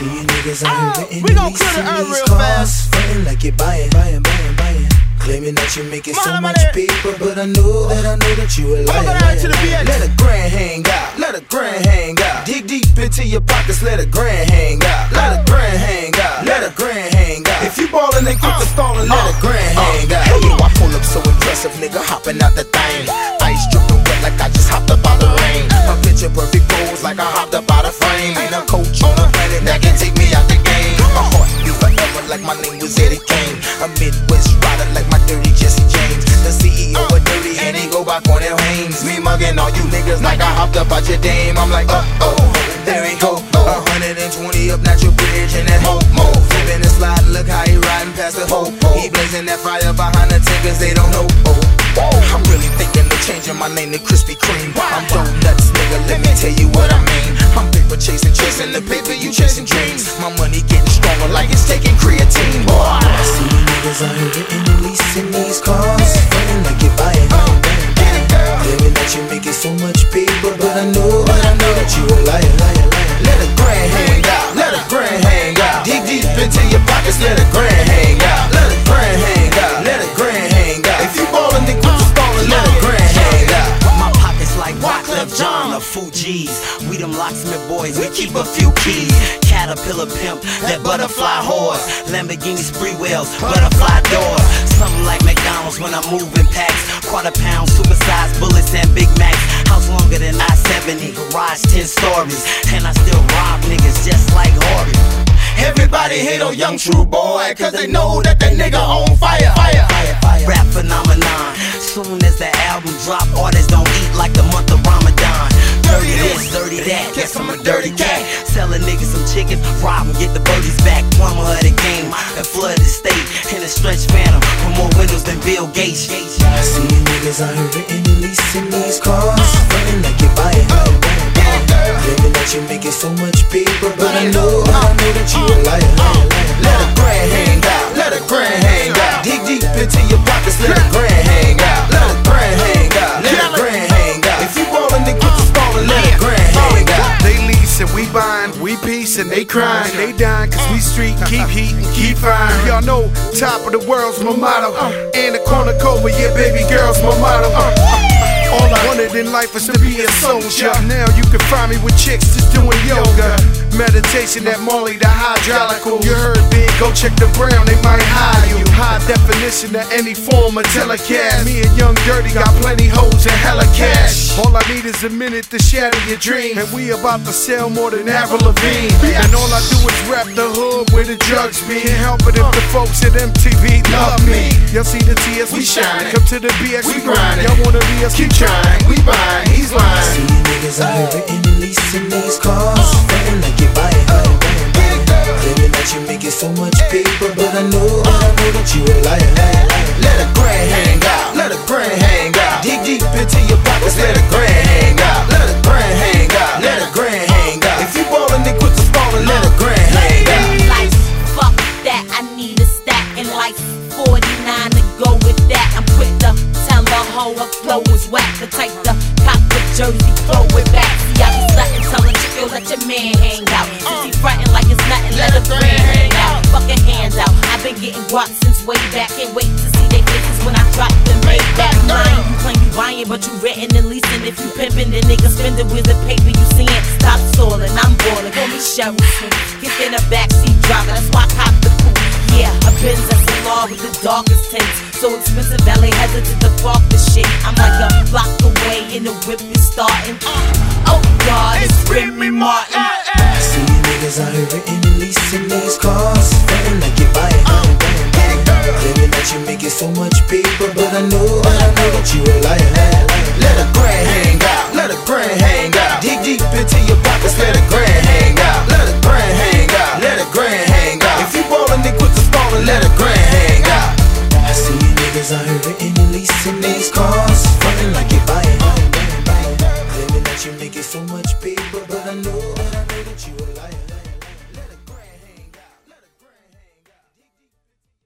See you niggas out here we gon' clear the earth real fast. Frontin' like you're buying. Claiming that you're making so much paper, but I know that you a liar. Let a grand hang out, let a grand hang out. Dig deep into your pockets, let a grand hang out. Let a grand hang out, let a grand hang out. If you ballin' and quit the stallin', let a grand hang out. Hey, yo, I pull up so impressive, nigga, hopping out the thing. Ice drippin' wet like I just hopped up out the rain. A picture perfect pose like I hopped up out of frame. Ain't a coach on a planet that can take me out the game. My heart beat forever like my name was Eddie Kane. A Midwest rider like my dirty Jesse James. The CEO of Dirty and he go by Cornell Haynes. Me mugging all you niggas like I hopped up out your dame. I'm like, there he go. 120 up Natural Bridge and that ho-mo. Flipping and sliding, look how he riding past the ho. He blazing that fire behind the tickers, they don't know. I'm really thinking of changing my name to Krispy Kreme. I'm donuts, nigga, let me tell you what I mean. I'm paper chasing the paper, you chasing dreams. My money getting stronger like it's taking creatine. Boy, I see you niggas out here getting and leasing these cars. Frontin' like you're buying. Claiming that you're making so much paper, but I know that you a liar. Let a grand hang out, let a grand hang out. Dig deep into your pockets, let a grand hang out. Let a grand hang out, let a grand hang out. If you ballin', then quit the stallin', let a grand hang out. My pockets like Wyclef Jean or Fugees. We them locksmith boys, we keep a few keys. Caterpillar pimp, that butterfly horse. Lamborghini spree wheels, butterfly doors. Something like McDonald's when I'm moving packs. Quarter pound, supersized bullets and Big Macs. House longer than I-70, garage 10 stories. And I still rob niggas just like Horby. Everybody hate on Young True Boy, cause they know that nigga on fire. Rap phenomenon. Soon as the album drop, artists don't eat like the month of Ramadan. Dirty this, dirty that, guess I'm a dirty cat. Selling niggas some chickens, rob 'em, get the birdies back. Plumber of the game, and flood the state. In a stretch phantom, with more windows than Bill Gates. I see you niggas out here renting and leasing these cars. Frontin' like you're buying. Claiming that you're making so much paper, but I know that you a liar. Let a grand hang out, let a grand hang out. Dig deep into your pockets, let a grand hang out. Let a grand hang out, let a grand hang out. If you ballin', then quit the stallin', let a grand hang out. They leasing, we buying, we piecing, they crying, they dying, cause we street, keep heat and keep fire. Y'all know, top of the world's my motto. And the corner code, but yeah, baby girl's my motto. All I wanted in life was to be a soldier. Now you can find me with chicks just doing yoga. Meditation at Molly, the hydraulical. You heard big, go check the brown, they might hire you. High definition of any form of telecast. Me and Young Dirty got plenty hoes and hella cash. All I need is a minute to shatter your dreams. And we about to sell more than Avril Lavigne. And all I do is rap the hood where the drugs be. Can't help it if the folks at MTV love me. Y'all see the TS, we shine. Come to the BX, we grind. Y'all wanna be us, keep trying. We buying, he's lying. I see you niggas out here renting and leasing these cars. Frontin' like you're buying. Claiming that you're making so much paper, but I know that you a liar. Let a grand hang out, let a grand hang out. Dig deep into your pockets, let a grand hang out. Let a grand hang out, let a grand hang out. If you ballin', then quit the stallin', let a grand hang out. Lights, fuck that, I need a stack and like 49 to go with that. I'm quick to tell a hoe her flow is whack. The type to cop the jersey, throw it back. See, I be sluttin', tellin' chick, yo, let your man hang out. Since he frontin' like it's nothing, let a grand hang out. Fucking hands out, I've been getting guap since way back. Can't wait to see their faces when I drop the Maybach line. You claim you buying, but you rentin' and leasing. If you pimpin', then niggas spendin' with the paper you seein'. Stop stallin', I'm ballin', call me Cheryl Smith. Get in a backseat driver, that's why I cop the coupe. Yeah, a Benz SLR with the darkest tints. So expensive, valet hesitant to park the shit. I'm like a block away and the whip is starting. Oh God, it's Remy Martin. I see you niggas out here renting and leasing these cars. Frontin' like you're buying. Claiming that you're making so much paper, but I know that you a liar. Let a grand hang out, let a grand hang out. Dig deep into your pockets, let a grand hang out. Let a grand hang out, let a grand hang out. If you ballin', then quit the stallin', let a grand hang out. I see you niggas out here renting and leasing these cars. Frontin' like you're buying. Claiming that you're making so much paper, but I know that you a liar.